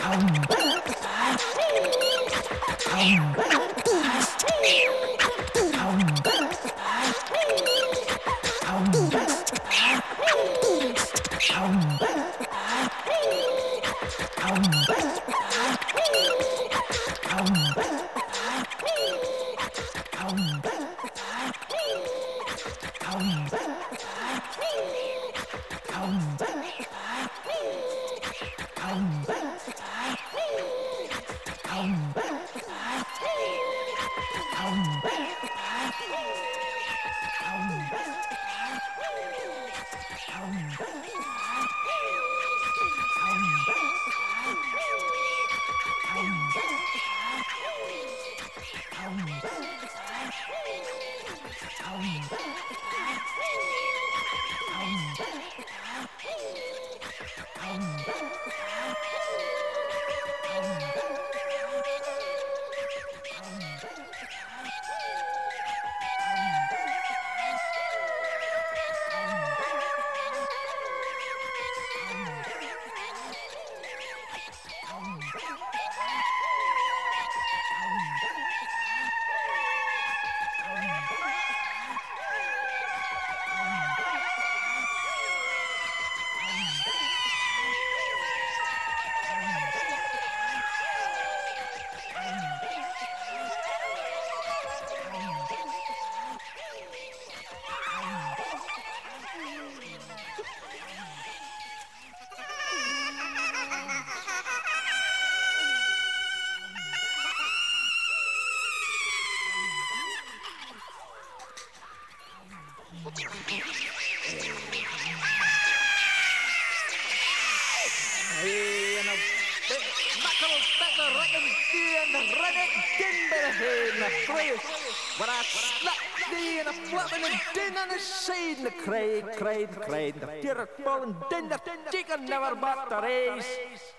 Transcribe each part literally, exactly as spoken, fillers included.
When I slapped thee in a flapping and din on the side, and the cried, cried, cried, the tear had fallen, din the chicken never bought the race.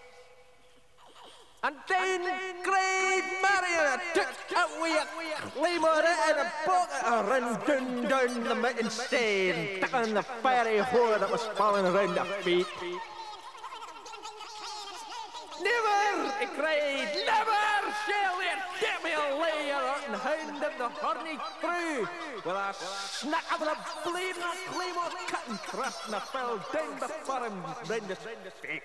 And then cried Marion, I took away a claymore and a bucket, I ran down, down the mountain side, took on the fiery whore that was falling around her feet. Never, he cried, never shall there get me a layer and hound of the horny crew. Well, I snuck up with a bleeding claymore cut and thrust and I fell down before him round his feet.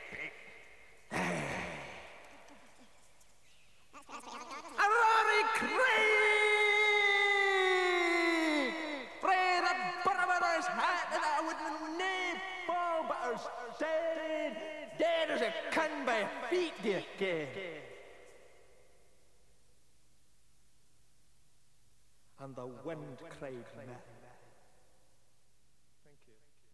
A roaring cry! Pray the barbarous hat and I would nae fall but I was dead. Dead as a can by feet, dear kid. And the wind cried,